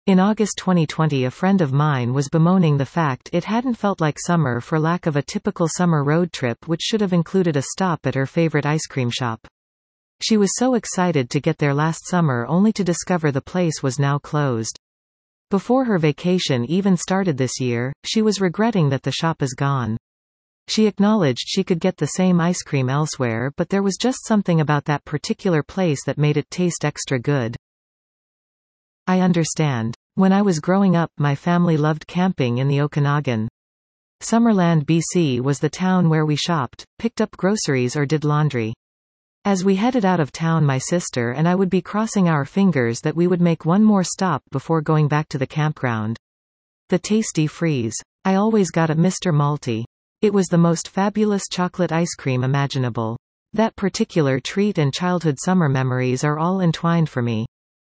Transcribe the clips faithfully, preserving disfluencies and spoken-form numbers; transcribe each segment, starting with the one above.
In August twenty twenty, a friend of mine was bemoaning the fact it hadn't felt like summer for lack of a typical summer road trip which should have included a stop at her favorite ice cream shop. She was so excited to get there last summer only to discover the place was now closed. Before her vacation even started this year, she was regretting that the shop is gone. She acknowledged she could get the same ice cream elsewhere, but there was just something about that particular place that made it taste extra good. I understand. When I was growing up, my family loved camping in the Okanagan. Summerland, B C was the town where we shopped, picked up groceries or did laundry. As we headed out of town, my sister and I would be crossing our fingers that we would make one more stop before going back to the campground. The tasty freeze. I always got a Mister Malty. It was the most fabulous chocolate ice cream imaginable. That particular treat and childhood summer memories are all entwined for me.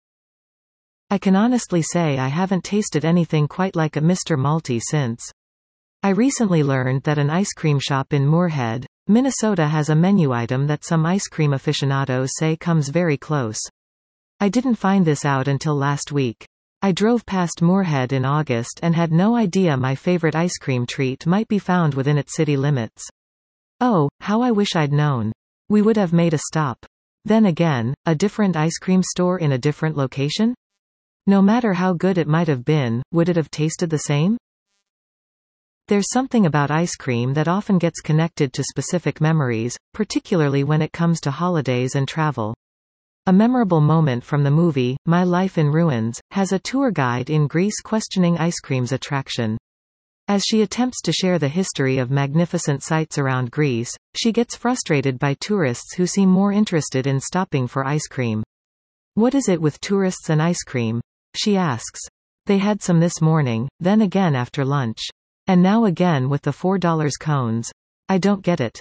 I can honestly say I haven't tasted anything quite like a Mister Malty since. I recently learned that an ice cream shop in Moorhead, Minnesota has a menu item that some ice cream aficionados say comes very close. I didn't find this out until last week. I drove past Moorhead in August and had no idea my favorite ice cream treat might be found within its city limits. Oh, how I wish I'd known. We would have made a stop. Then again, a different ice cream store in a different location? No matter how good it might have been, would it have tasted the same? There's something about ice cream that often gets connected to specific memories, particularly when it comes to holidays and travel. A memorable moment from the movie, My Life in Ruins, has a tour guide in Greece questioning ice cream's attraction. As she attempts to share the history of magnificent sites around Greece, she gets frustrated by tourists who seem more interested in stopping for ice cream. What is it with tourists and ice cream? She asks. They had some this morning, then again after lunch. And now again with the four dollar cones. I don't get it.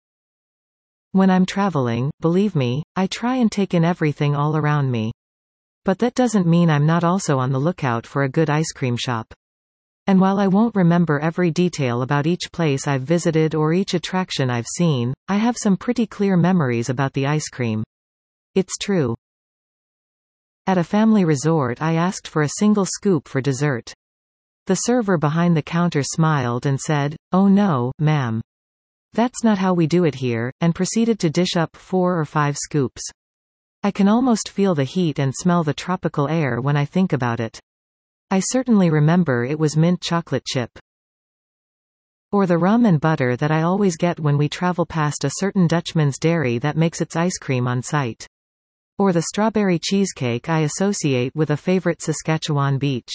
When I'm traveling, believe me, I try and take in everything all around me. But that doesn't mean I'm not also on the lookout for a good ice cream shop. And while I won't remember every detail about each place I've visited or each attraction I've seen, I have some pretty clear memories about the ice cream. It's true. At a family resort, I asked for a single scoop for dessert. The server behind the counter smiled and said, "Oh no, ma'am. That's not how we do it here," and proceeded to dish up four or five scoops. I can almost feel the heat and smell the tropical air when I think about it. I certainly remember it was mint chocolate chip. Or the rum and butter that I always get when we travel past a certain Dutchman's dairy that makes its ice cream on site. Or the strawberry cheesecake I associate with a favorite Saskatchewan beach.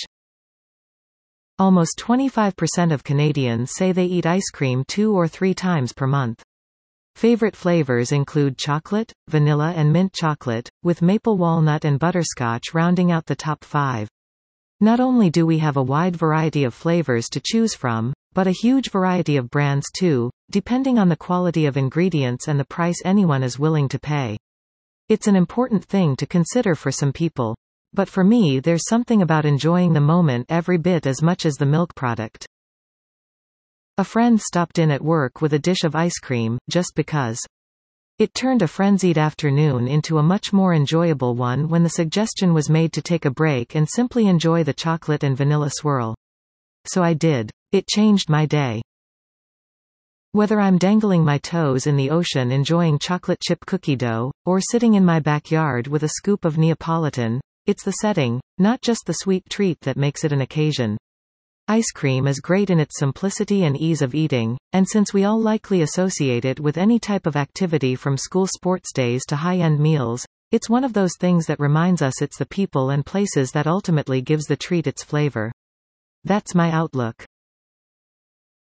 Almost twenty-five percent of Canadians say they eat ice cream two or three times per month. Favorite flavors include chocolate, vanilla and mint chocolate, with maple walnut and butterscotch rounding out the top five. Not only do we have a wide variety of flavors to choose from, but a huge variety of brands too, depending on the quality of ingredients and the price anyone is willing to pay. It's an important thing to consider for some people. But for me, there's something about enjoying the moment every bit as much as the milk product. A friend stopped in at work with a dish of ice cream, just because. It turned a frenzied afternoon into a much more enjoyable one when the suggestion was made to take a break and simply enjoy the chocolate and vanilla swirl. So I did. It changed my day. Whether I'm dangling my toes in the ocean enjoying chocolate chip cookie dough, or sitting in my backyard with a scoop of Neapolitan, it's the setting, not just the sweet treat, that makes it an occasion. Ice cream is great in its simplicity and ease of eating, and since we all likely associate it with any type of activity from school sports days to high-end meals, it's one of those things that reminds us it's the people and places that ultimately gives the treat its flavor. That's my outlook.